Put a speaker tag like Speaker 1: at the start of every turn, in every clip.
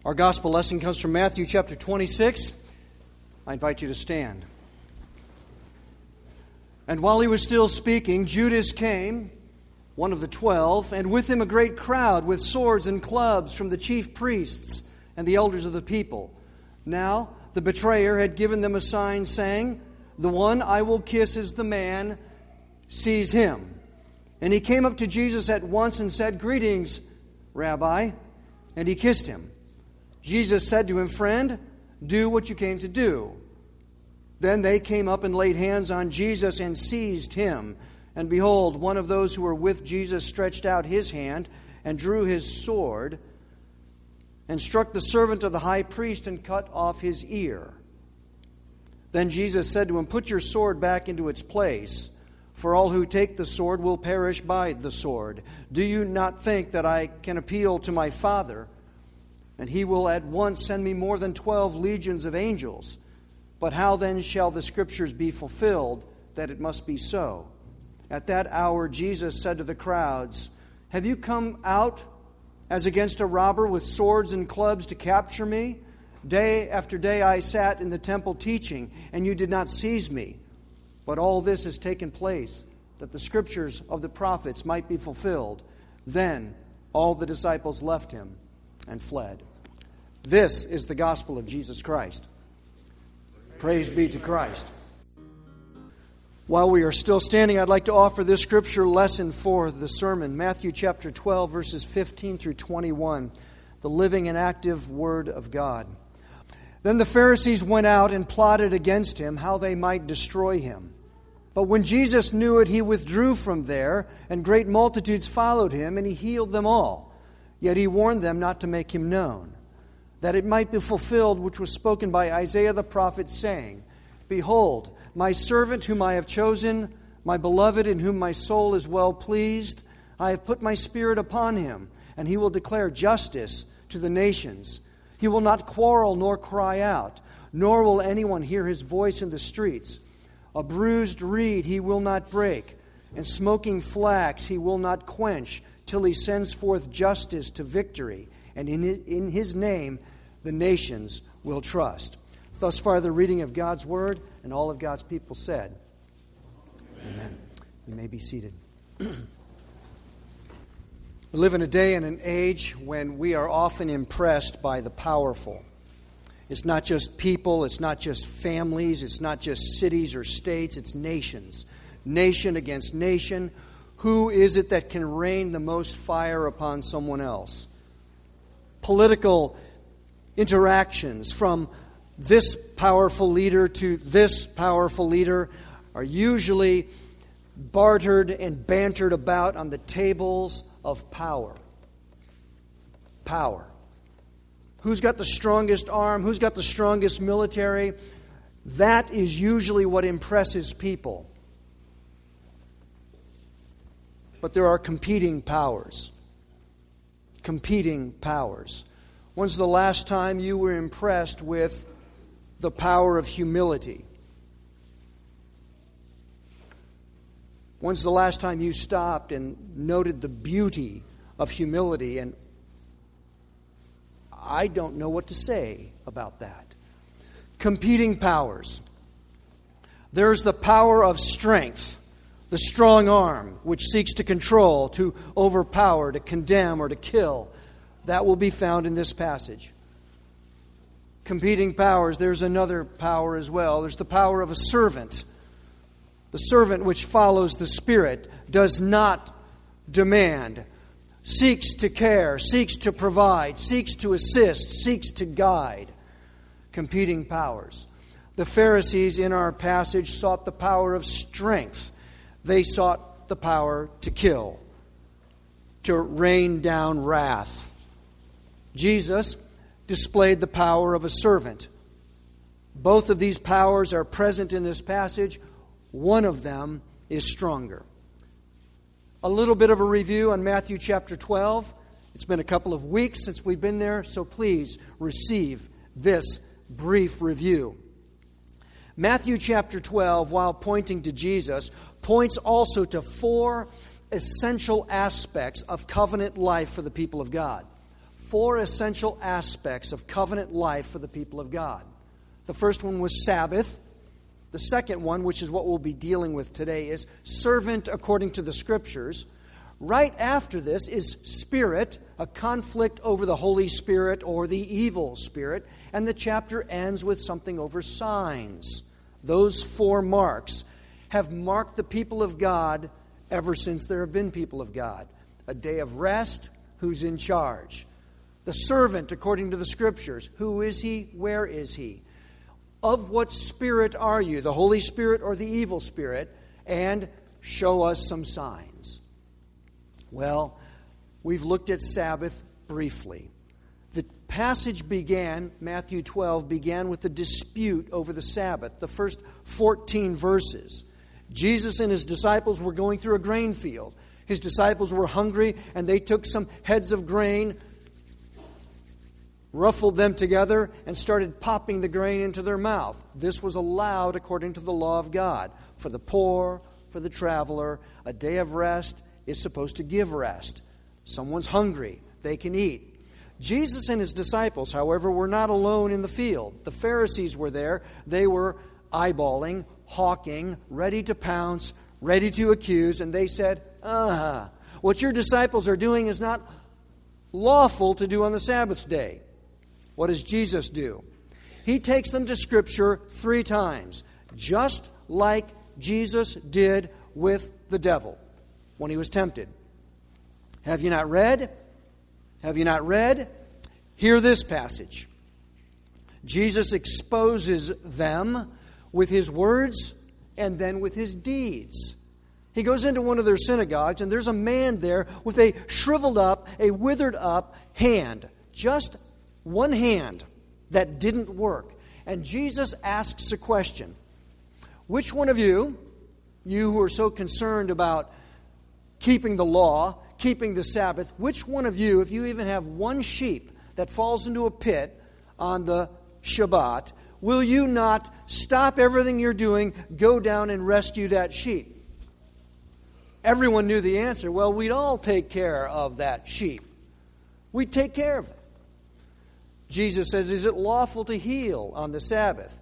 Speaker 1: Our gospel lesson comes from Matthew chapter 26. I invite you to stand. And while he was still speaking, Judas came, one of the 12, and with him a great crowd with swords and clubs from the chief priests and the elders of the people. Now the betrayer had given them a sign, saying, "The one I will kiss is the man, seize him." And he came up to Jesus at once and said, "Greetings, Rabbi." And he kissed him. Jesus said to him, "Friend, do what you came to do." Then they came up and laid hands on Jesus and seized him. And behold, one of those who were with Jesus stretched out his hand and drew his sword and struck the servant of the high priest and cut off his ear. Then Jesus said to him, "Put your sword back into its place, for all who take the sword will perish by the sword. Do you not think that I can appeal to my Father, and he will at once send me more than 12 legions of angels? But how then shall the Scriptures be fulfilled, that it must be so?" At that hour Jesus said to the crowds, "Have you come out as against a robber with swords and clubs to capture me? Day after day I sat in the temple teaching, and you did not seize me. But all this has taken place, that the Scriptures of the prophets might be fulfilled." Then all the disciples left him and fled. This is the gospel of Jesus Christ. Praise be to Christ. While we are still standing, I'd like to offer this scripture lesson for the sermon. Matthew chapter 12, verses 15 through 21, the living and active Word of God. Then the Pharisees went out and plotted against him how they might destroy him. But when Jesus knew it, he withdrew from there, and great multitudes followed him, and he healed them all. Yet he warned them not to make him known, that it might be fulfilled which was spoken by Isaiah the prophet, saying, "Behold, my servant whom I have chosen, my beloved in whom my soul is well pleased. I have put my spirit upon him, and he will declare justice to the nations. He will not quarrel nor cry out, nor will anyone hear his voice in the streets. A bruised reed he will not break, and smoking flax he will not quench, till he sends forth justice to victory, and in his name the nations will trust." Thus far the reading of God's Word, and all of God's people said, Amen. You may be seated. We live in a day and an age when we are often impressed by the powerful. It's not just people, it's not just families, it's not just cities or states, it's nations. Nation against nation. Who is it that can rain the most fire upon someone else? Political interactions from this powerful leader to this powerful leader are usually bartered and bantered about on the tables of power. Power. Who's got the strongest arm? Who's got the strongest military? That is usually what impresses people. But there are competing powers. Competing powers. When's the last time you were impressed with the power of humility? When's the last time you stopped and noted the beauty of humility? And I don't know what to say about that. Competing powers. There's the power of strength, the strong arm, which seeks to control, to overpower, to condemn, or to kill. That will be found in this passage. Competing powers, there's another power as well. There's the power of a servant. The servant which follows the Spirit, does not demand, seeks to care, seeks to provide, seeks to assist, seeks to guide. Competing powers. The Pharisees in our passage sought the power of strength. They sought the power to kill, to rain down wrath. Jesus displayed the power of a servant. Both of these powers are present in this passage. One of them is stronger. A little bit of a review on Matthew chapter 12. It's been a couple of weeks since we've been there, so please receive this brief review. Matthew chapter 12, while pointing to Jesus, points also to 4 essential aspects of covenant life for the people of God. four essential aspects of covenant life for the people of God. The first one was Sabbath. The second one, which is what we'll be dealing with today, is servant according to the Scriptures. Right after this is Spirit, a conflict over the Holy Spirit or the evil spirit. And the chapter ends with something over signs. Those four marks have marked the people of God ever since there have been people of God. A day of rest, who's in charge? The servant according to the Scriptures, who is he? Where is he? Of what spirit are you, the Holy Spirit or the evil spirit? And show us some signs. Well, we've looked at Sabbath briefly. The passage began, Matthew 12, began with a dispute over the Sabbath, the first 14 verses. Jesus and his disciples were going through a grain field. His disciples were hungry, and they took some heads of grain, ruffled them together, and started popping the grain into their mouth. This was allowed according to the law of God. For the poor, for the traveler, a day of rest is supposed to give rest. Someone's hungry, they can eat. Jesus and his disciples, however, were not alone in the field. The Pharisees were there. They were eyeballing, hawking, ready to pounce, ready to accuse, and they said, what your disciples are doing is not lawful to do on the Sabbath day. What does Jesus do? He takes them to Scripture 3 times, just like Jesus did with the devil when he was tempted. Have you not read? Have you not read? Hear this passage. Jesus exposes them with his words and then with his deeds. He goes into one of their synagogues, and there's a man there with a shriveled up, a withered up hand. Just one hand that didn't work. And Jesus asks a question. Which one of you who are so concerned about keeping the law, keeping the Sabbath, which one of you, if you even have one sheep that falls into a pit on the Shabbat, will you not stop everything you're doing, go down and rescue that sheep? Everyone knew the answer. Well, we'd all take care of that sheep. We'd take care of it. Jesus says, is it lawful to heal on the Sabbath?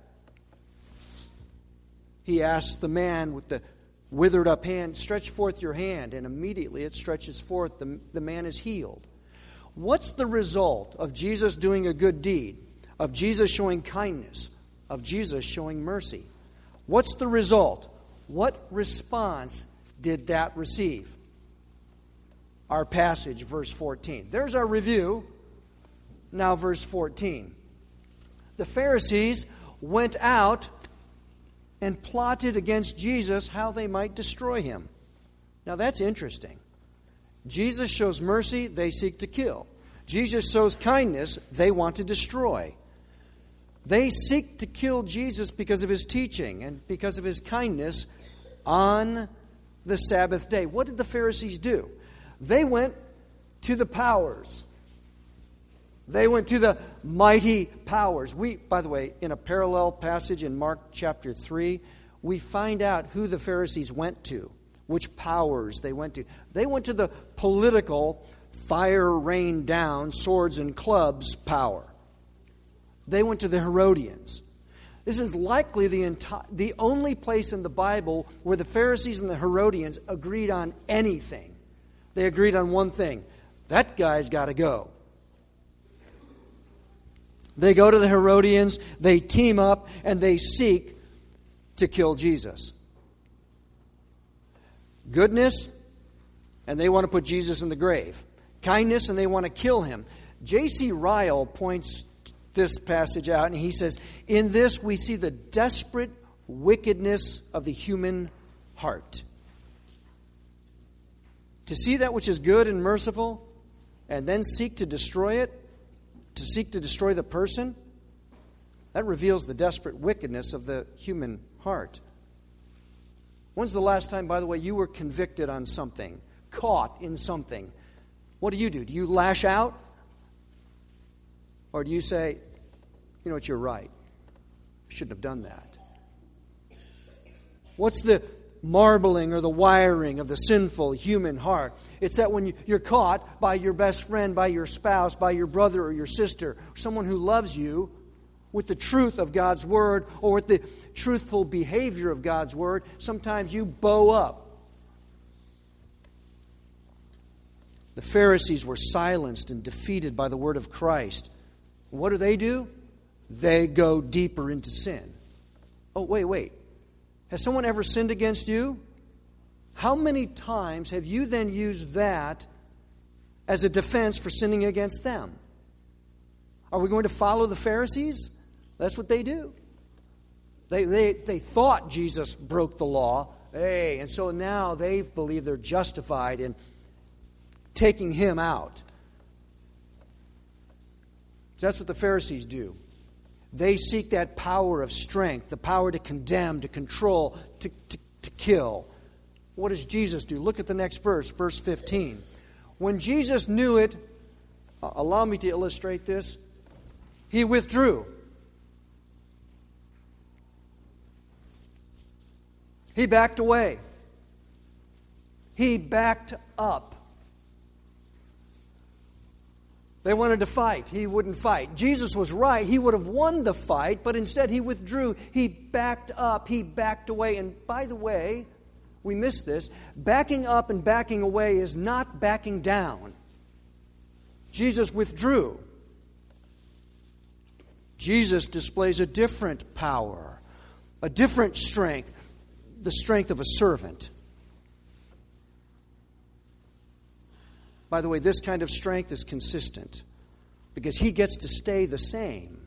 Speaker 1: He asks the man with the withered up hand, stretch forth your hand, and immediately it stretches forth. The man is healed. What's the result of Jesus doing a good deed, of Jesus showing kindness, of Jesus showing mercy? What's the result? What response did that receive? Our passage, verse 14. There's our review. Now verse 14. The Pharisees went out and plotted against Jesus how they might destroy him. Now that's interesting. Jesus shows mercy, they seek to kill. Jesus shows kindness, they want to destroy. They seek to kill Jesus because of his teaching and because of his kindness on the Sabbath day. What did the Pharisees do? They went to the powers. They went to the mighty powers. By the way, in a parallel passage in Mark chapter 3, we find out who the Pharisees went to, which powers they went to. They went to the political, fire rained down, swords and clubs power. They went to the Herodians. This is likely the only place in the Bible where the Pharisees and the Herodians agreed on anything. They agreed on one thing. That guy's got to go. They go to the Herodians, they team up, and they seek to kill Jesus. Goodness, and they want to put Jesus in the grave. Kindness, and they want to kill him. J.C. Ryle points this passage out, and he says, in this we see the desperate wickedness of the human heart. To see that which is good and merciful, and then seek to destroy it, to seek to destroy the person, that reveals the desperate wickedness of the human heart. When's the last time, by the way, you were convicted on something, caught in something? What do? Do you lash out? Or do you say, you know what, you're right. I shouldn't have done that. What's the marbling or the wiring of the sinful human heart. It's that when you're caught by your best friend, by your spouse, by your brother or your sister, someone who loves you, with the truth of God's Word or with the truthful behavior of God's Word, sometimes you bow up. The Pharisees were silenced and defeated by the Word of Christ. What do? They go deeper into sin. Oh, wait. Has someone ever sinned against you? How many times have you then used that as a defense for sinning against them? Are we going to follow the Pharisees? That's what they do. They thought Jesus broke the law. And so now they believe they're justified in taking him out. That's what the Pharisees do. They seek that power of strength, the power to condemn, to control, to kill. What does Jesus do? Look at the next verse, verse 15. When Jesus knew it, allow me to illustrate this, he withdrew. He backed away. He backed up. They wanted to fight. He wouldn't fight. Jesus was right. He would have won the fight, but instead he withdrew. He backed up. He backed away. And by the way, we miss this. Backing up and backing away is not backing down. Jesus withdrew. Jesus displays a different power, a different strength, the strength of a servant. By the way, this kind of strength is consistent because he gets to stay the same.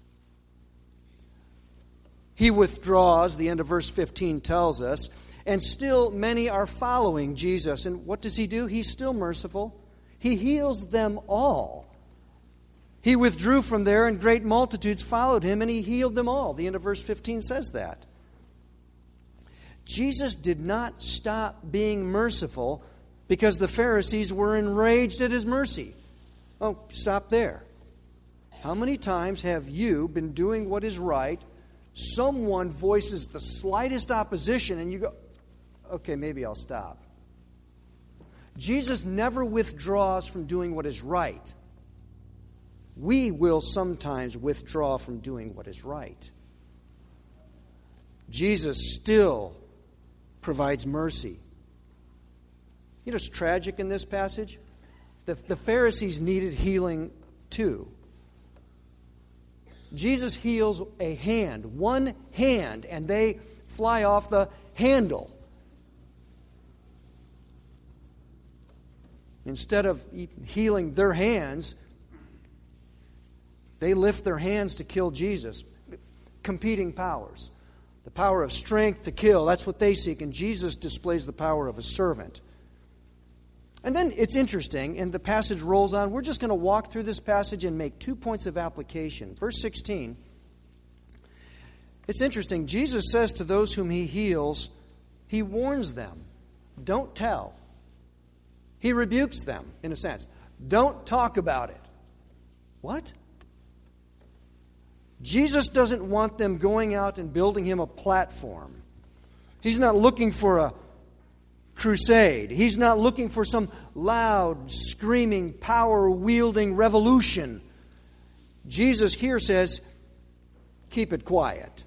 Speaker 1: He withdraws, the end of verse 15 tells us, and still many are following Jesus. And what does he do? He's still merciful. He heals them all. He withdrew from there and great multitudes followed him and he healed them all. The end of verse 15 says that. Jesus did not stop being merciful because the Pharisees were enraged at his mercy. Oh, stop there. How many times have you been doing what is right? Someone voices the slightest opposition and you go, okay, maybe I'll stop. Jesus never withdraws from doing what is right. We will sometimes withdraw from doing what is right. Jesus still provides mercy. You know what's tragic in this passage? The Pharisees needed healing too. Jesus heals a hand, one hand, and they fly off the handle. Instead of healing their hands, they lift their hands to kill Jesus. Competing powers. The power of strength to kill, that's what they seek, and Jesus displays the power of a servant. And then it's interesting, and the passage rolls on. We're just going to walk through this passage and make 2 points of application. Verse 16, it's interesting. Jesus says to those whom he heals, he warns them, don't tell. He rebukes them, in a sense. Don't talk about it. What? Jesus doesn't want them going out and building him a platform. He's not looking for a crusade. He's not looking for some loud, screaming, power-wielding revolution. Jesus here says, keep it quiet.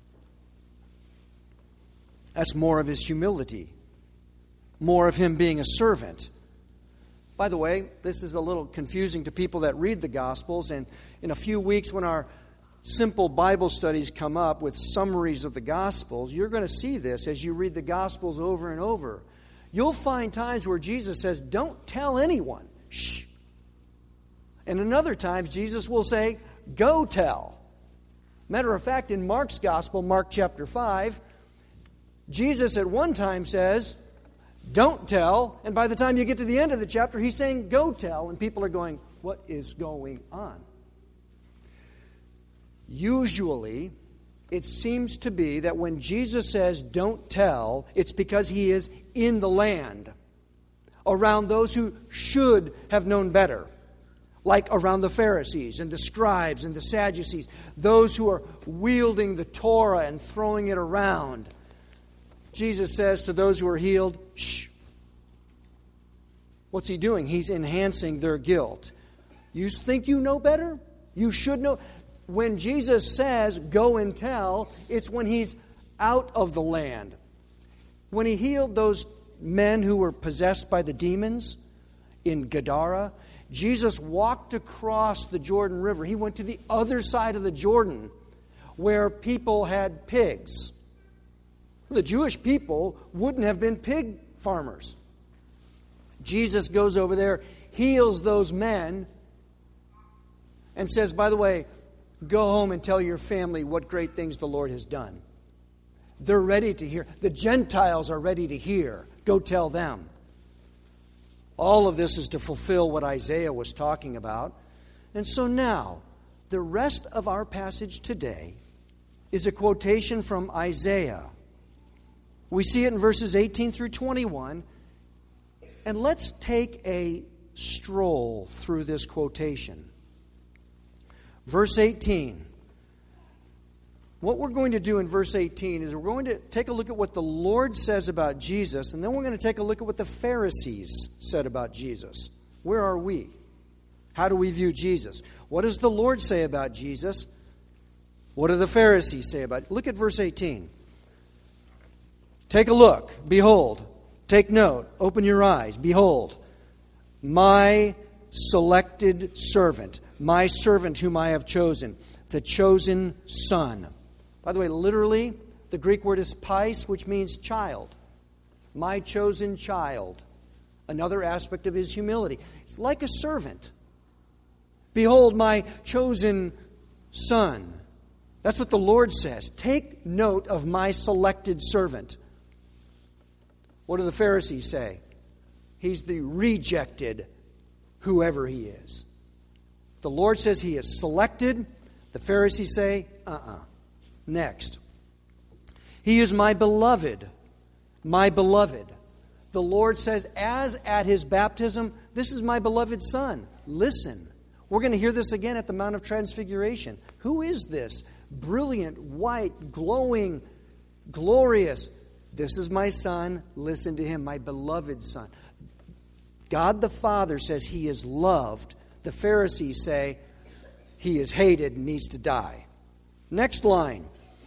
Speaker 1: That's more of his humility. More of him being a servant. By the way, this is a little confusing to people that read the Gospels, and in a few weeks when our simple Bible studies come up with summaries of the Gospels, you're going to see this as you read the Gospels over and over. You'll find times where Jesus says, don't tell anyone. Shh. And in other times, Jesus will say, go tell. Matter of fact, in Mark's Gospel, Mark chapter 5, Jesus at one time says, don't tell. And by the time you get to the end of the chapter, he's saying, go tell. And people are going, what is going on? Usually, it seems to be that when Jesus says, don't tell, it's because he is in the land, around those who should have known better, like around the Pharisees and the scribes and the Sadducees, those who are wielding the Torah and throwing it around. Jesus says to those who are healed, shh. What's he doing? He's enhancing their guilt. You think you know better? You should know. When Jesus says, go and tell, it's when he's out of the land. When he healed those men who were possessed by the demons in Gadara, Jesus walked across the Jordan River. He went to the other side of the Jordan where people had pigs. The Jewish people wouldn't have been pig farmers. Jesus goes over there, heals those men, and says, by the way, go home and tell your family what great things the Lord has done. They're ready to hear. The Gentiles are ready to hear. Go tell them. All of this is to fulfill what Isaiah was talking about. And so now, the rest of our passage today is a quotation from Isaiah. We see it in verses 18 through 21. And let's take a stroll through this quotation. Verse 18. What we're going to do in verse 18 is we're going to take a look at what the Lord says about Jesus, and then we're going to take a look at what the Pharisees said about Jesus. Where are we? How do we view Jesus? What does the Lord say about Jesus? What do the Pharisees say about it? Look at verse 18. Take a look. Behold. Take note. Open your eyes. Behold. My selected servant. My servant whom I have chosen. The chosen son. By the way, literally, the Greek word is pais, which means child. My chosen child. Another aspect of his humility. It's like a servant. Behold, my chosen son. That's what the Lord says. Take note of my selected servant. What do the Pharisees say? He's the rejected, whoever he is. The Lord says he is selected. The Pharisees say, Next. He is my beloved. My beloved. The Lord says, as at his baptism, this is my beloved son. Listen. We're going to hear this again at the Mount of Transfiguration. Who is this? Brilliant, white, glowing, glorious. This is my son. Listen to him, my beloved son. God the Father says he is loved. The Pharisees say he is hated and needs to die. Next line.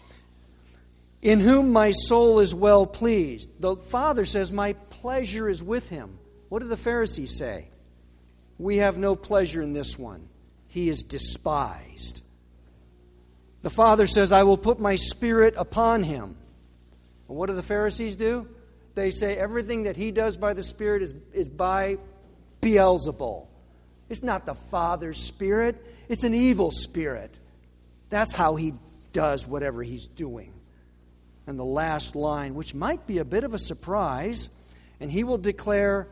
Speaker 1: In whom my soul is well pleased. The Father says my pleasure is with him. What do the Pharisees say? We have no pleasure in this one. He is despised. The Father says, I will put my Spirit upon him. And what do the Pharisees do? They say everything that he does by the Spirit is by Beelzebul. It's not the Father's Spirit. It's an evil spirit. That's how he does whatever he's doing. And the last line, which might be a bit of a surprise, and he will declare,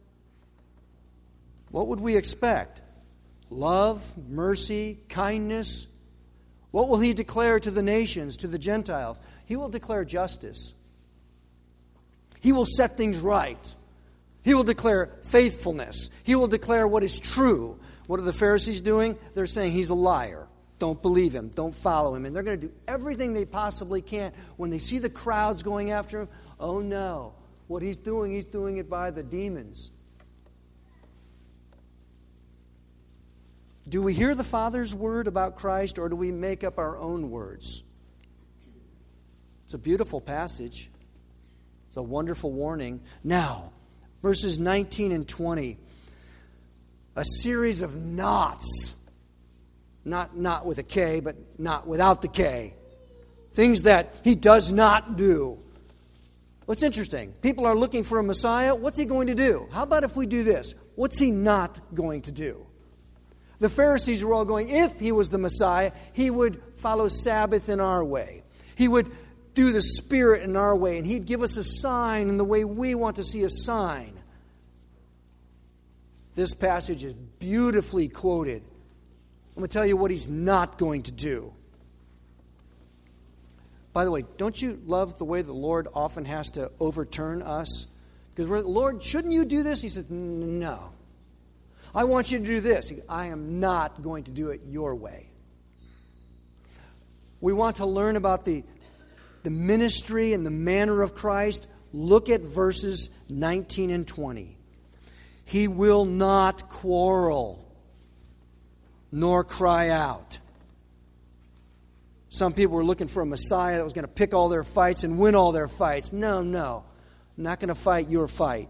Speaker 1: what would we expect? Love, mercy, kindness. What will he declare to the nations, to the Gentiles? He will declare justice. He will set things right. He will declare faithfulness. He will declare what is true. What are the Pharisees doing? They're saying he's a liar. Don't believe him. Don't follow him. And they're going to do everything they possibly can. When they see the crowds going after him, oh no. What he's doing it by the demons. Do we hear the Father's word about Christ, or do we make up our own words? It's a beautiful passage. It's a wonderful warning. Now, verses 19 and 20. A series of nots. Not with a K, but not without the K. Things that he does not do. What's interesting? People are looking for a Messiah. What's he going to do? How about if we do this? What's he not going to do? The Pharisees were all going, if he was the Messiah, he would follow Sabbath in our way. He would do the Spirit in our way, and he'd give us a sign in the way we want to see a sign. This passage is beautifully quoted. I'm going to tell you what he's not going to do. By the way, don't you love the way the Lord often has to overturn us? Because we're, Lord, shouldn't you do this? He says, no. I want you to do this. I am not going to do it your way. We want to learn about the the ministry and the manner of Christ, look at verses 19 and 20. He will not quarrel, nor cry out. Some people were looking for a Messiah that was going to pick all their fights and win all their fights. No. I'm not going to fight your fight.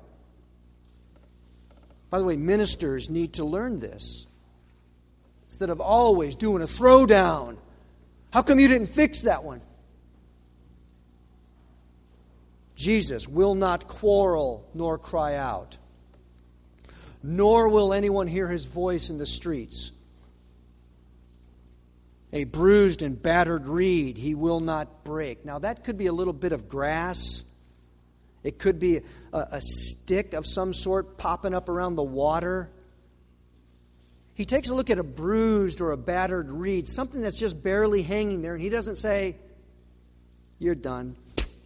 Speaker 1: By the way, ministers need to learn this. Instead of always doing a throwdown. How come you didn't fix that one? Jesus will not quarrel nor cry out. Nor will anyone hear his voice in the streets. A bruised and battered reed he will not break. Now that could be a little bit of grass. It could be a stick of some sort popping up around the water. He takes a look at a bruised or a battered reed, something that's just barely hanging there, and he doesn't say, "You're done."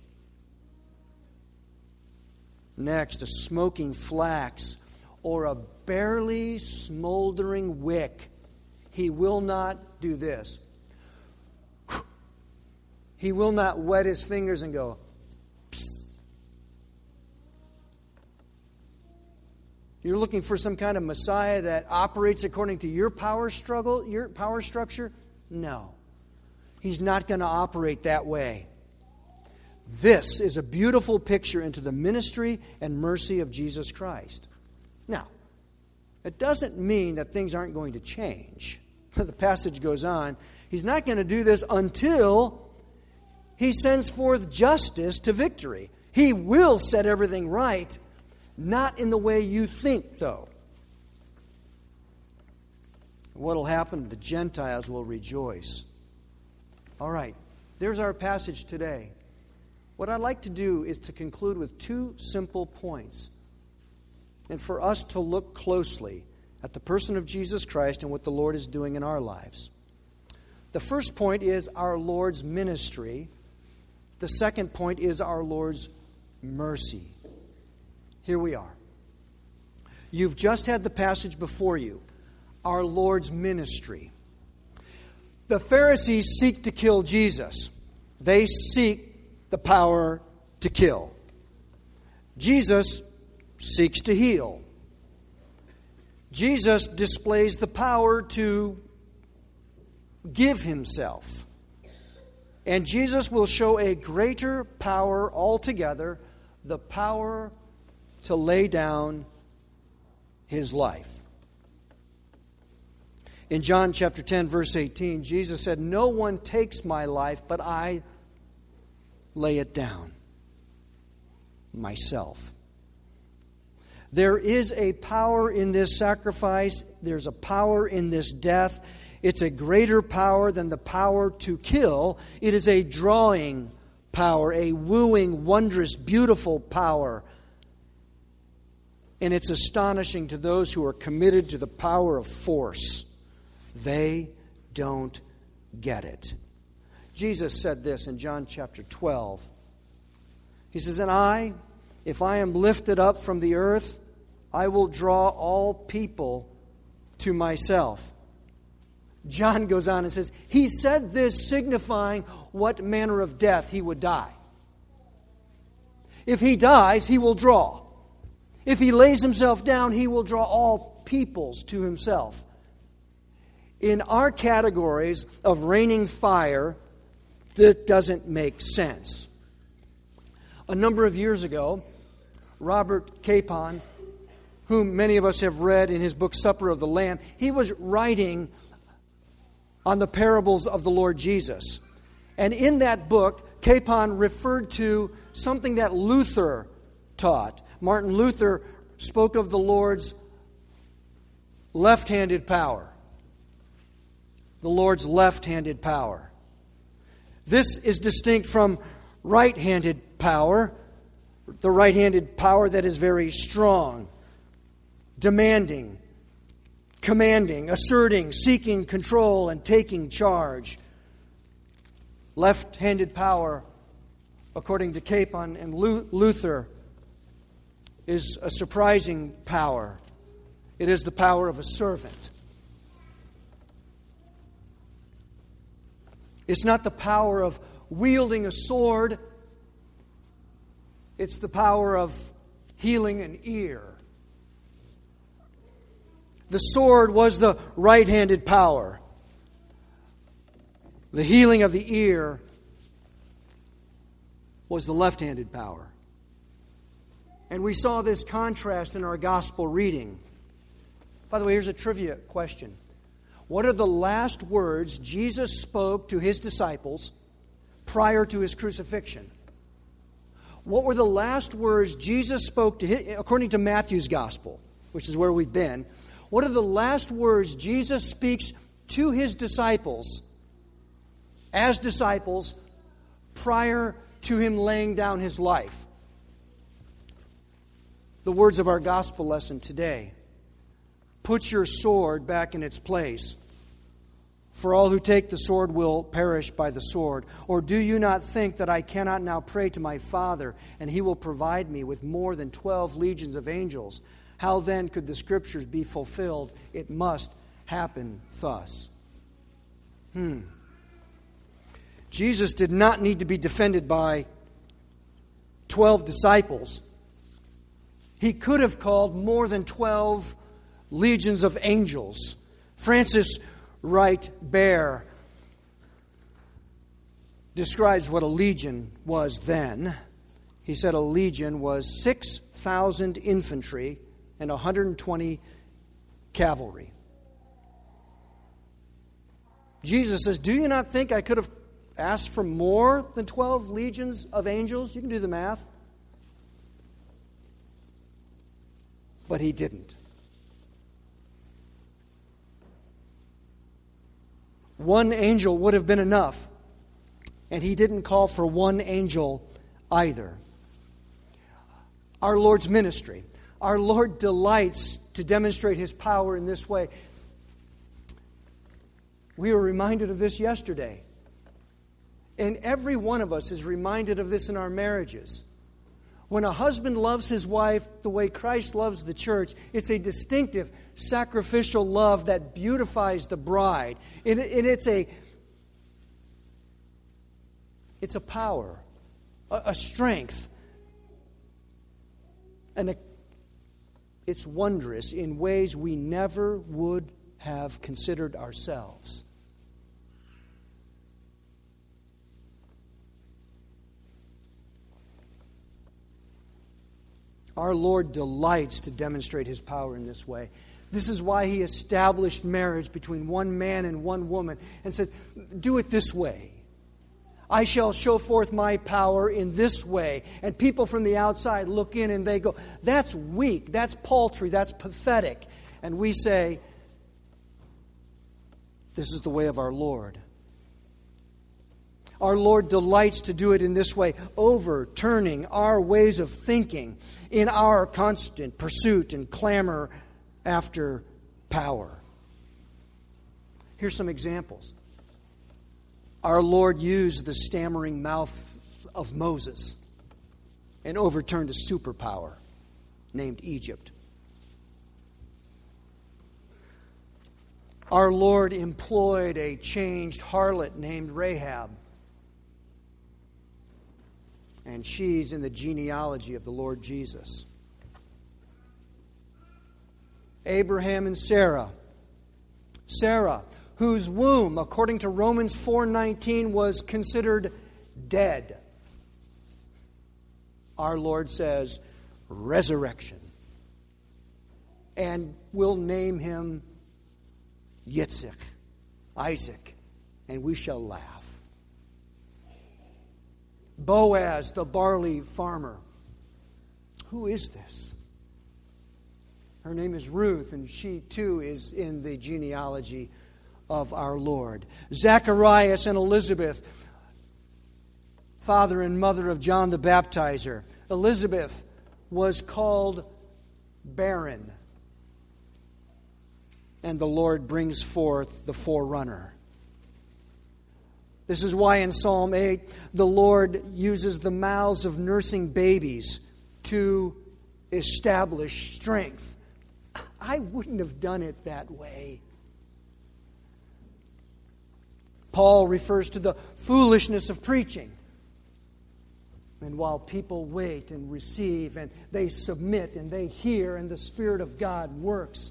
Speaker 1: Next, a smoking flax or a barely smoldering wick. He will not do this. He will not wet his fingers and go, psst. You're looking for some kind of Messiah that operates according to your power structure? No. He's not going to operate that way. This is a beautiful picture into the ministry and mercy of Jesus Christ. Now, it doesn't mean that things aren't going to change. The passage goes on. He's not going to do this until He sends forth justice to victory. He will set everything right, not in the way you think, though. What will happen? The Gentiles will rejoice. All right, there's our passage today. What I'd like to do is to conclude with two simple points, and for us to look closely at the person of Jesus Christ and what the Lord is doing in our lives. The first point is our Lord's ministry. The second point is our Lord's mercy. Here we are. You've just had the passage before you, our Lord's ministry. The Pharisees seek to kill Jesus. They seek the power to kill. Jesus seeks to heal. Jesus displays the power to give Himself. And Jesus will show a greater power altogether, the power to lay down His life. In John chapter 10, verse 18, Jesus said, "No one takes my life, but I lay it down myself." There is a power in this sacrifice. There's a power in this death. It's a greater power than the power to kill. It is a drawing power, a wooing, wondrous, beautiful power. And it's astonishing to those who are committed to the power of force. They don't get it. Jesus said this in John chapter 12. He says, "And if I am lifted up from the earth, I will draw all people to myself." John goes on and says, He said this signifying what manner of death He would die. If He dies, He will draw. If He lays Himself down, He will draw all peoples to Himself. In our categories of raining fire, that doesn't make sense. A number of years ago, Robert Capon, whom many of us have read in his book Supper of the Lamb, he was writing on the parables of the Lord Jesus. And in that book, Capon referred to something that Luther taught. Martin Luther spoke of the Lord's left-handed power. The Lord's left-handed power. This is distinct from right-handed power, the right-handed power that is very strong, demanding, commanding, asserting, seeking control, and taking charge. Left-handed power, according to Capon and Luther, is a surprising power. It is the power of a servant. It's not the power of wielding a sword. It's the power of healing an ear. The sword was the right-handed power. The healing of the ear was the left-handed power. And we saw this contrast in our gospel reading. By the way, here's a trivia question. What are the last words Jesus spoke to His disciples prior to His crucifixion? What were the last words Jesus spoke to, according to Matthew's gospel, which is where we've been? What are the last words Jesus speaks to His disciples, as disciples, prior to Him laying down His life? The words of our gospel lesson today. Put your sword back in its place, for all who take the sword will perish by the sword. Or do you not think that I cannot now pray to my Father, and He will provide me with more than 12 legions of angels? How then could the Scriptures be fulfilled? It must happen thus. Jesus did not need to be defended by 12 disciples. He could have called more than 12 legions of angels. Francis Wright Bear describes what a legion was then. He said a legion was 6,000 infantry and 120 cavalry. Jesus says, do you not think I could have asked for more than 12 legions of angels? You can do the math. But He didn't. One angel would have been enough, and He didn't call for one angel either. Our Lord's ministry. Our Lord delights to demonstrate His power in this way. We were reminded of this yesterday. And every one of us is reminded of this in our marriages. When a husband loves his wife the way Christ loves the church, it's a distinctive, sacrificial love that beautifies the bride. And it's a power, a strength, and it's wondrous in ways we never would have considered ourselves. Our Lord delights to demonstrate His power in this way. This is why He established marriage between one man and one woman and said, do it this way. I shall show forth my power in this way. And people from the outside look in and they go, that's weak, that's paltry, that's pathetic. And we say, this is the way of our Lord. Our Lord delights to do it in this way, overturning our ways of thinking in our constant pursuit and clamor after power. Here's some examples. Our Lord used the stammering mouth of Moses and overturned a superpower named Egypt. Our Lord employed a changed harlot named Rahab. And she's in the genealogy of the Lord Jesus. Abraham and Sarah. Sarah, whose womb, according to Romans 4:19, was considered dead. Our Lord says, resurrection. And we'll name him Yitzhak, Isaac, and we shall laugh. Boaz, the barley farmer. Who is this? Her name is Ruth, and she too is in the genealogy of our Lord. Zacharias and Elizabeth, father and mother of John the Baptizer. Elizabeth was called barren, and the Lord brings forth the forerunner. This is why in Psalm 8, the Lord uses the mouths of nursing babies to establish strength. I wouldn't have done it that way. Paul refers to the foolishness of preaching. And while people wait and receive and they submit and they hear and the Spirit of God works.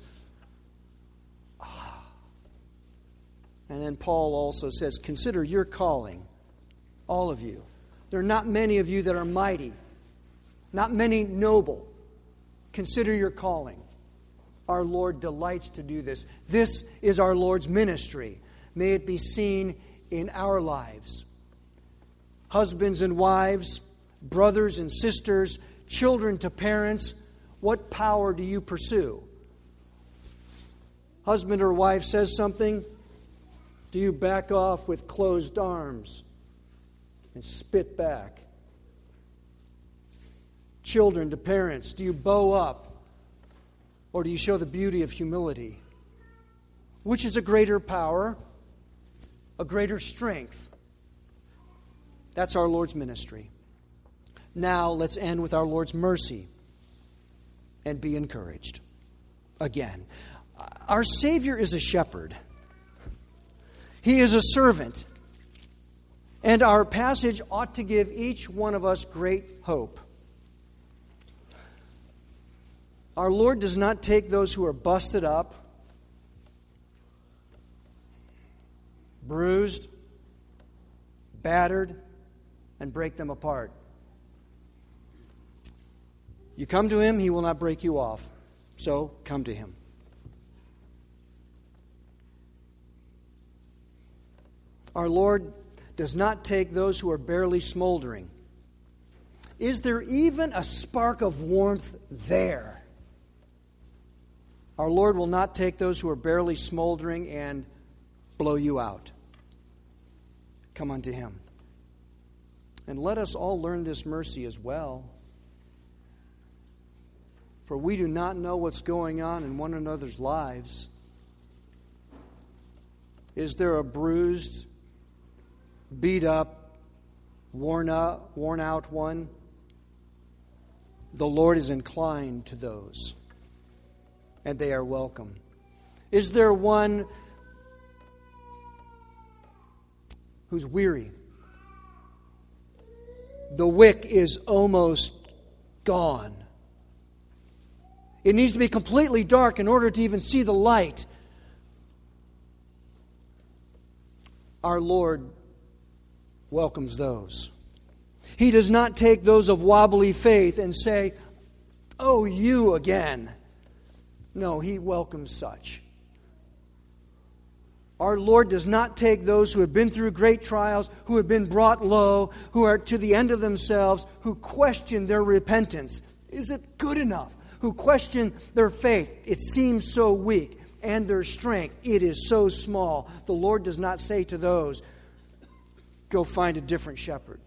Speaker 1: And then Paul also says, consider your calling, all of you. There are not many of you that are mighty, not many noble. Consider your calling. Our Lord delights to do this. This is our Lord's ministry. May it be seen in our lives. Husbands and wives, brothers and sisters, children to parents, what power do you pursue? Husband or wife says something, do you back off with closed arms and spit back? Children to parents, do you bow up or do you show the beauty of humility? Which is a greater power, a greater strength? That's our Lord's ministry. Now let's end with our Lord's mercy and be encouraged. Again, our Savior is a shepherd. He is a servant. And our passage ought to give each one of us great hope. Our Lord does not take those who are busted up, bruised, battered, and break them apart. You come to Him, He will not break you off. So come to Him. Our Lord does not take those who are barely smoldering. Is there even a spark of warmth there? Our Lord will not take those who are barely smoldering and blow you out. Come unto Him. And let us all learn this mercy as well. For we do not know what's going on in one another's lives. Is there a bruised, beat up, worn out one? The Lord is inclined to those, and they are welcome. Is there one who's weary? The wick is almost gone. It needs to be completely dark in order to even see the light. Our Lord welcomes those. He does not take those of wobbly faith and say, "Oh, you again." No, He welcomes such. Our Lord does not take those who have been through great trials, who have been brought low, who are to the end of themselves, who question their repentance. Is it good enough? Who question their faith. It seems so weak. And their strength, it is so small. The Lord does not say to those, go find a different shepherd.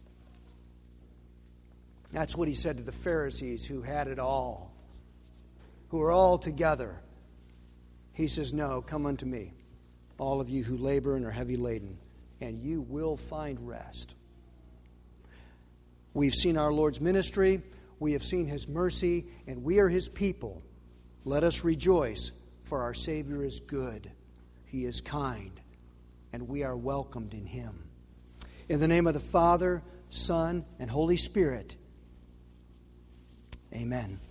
Speaker 1: That's what He said to the Pharisees who had it all, who were all together. He says, no, come unto me, all of you who labor and are heavy laden, and you will find rest. We've seen our Lord's ministry. We have seen His mercy, and we are His people. Let us rejoice, for our Savior is good. He is kind, and we are welcomed in Him. In the name of the Father, Son, and Holy Spirit, amen.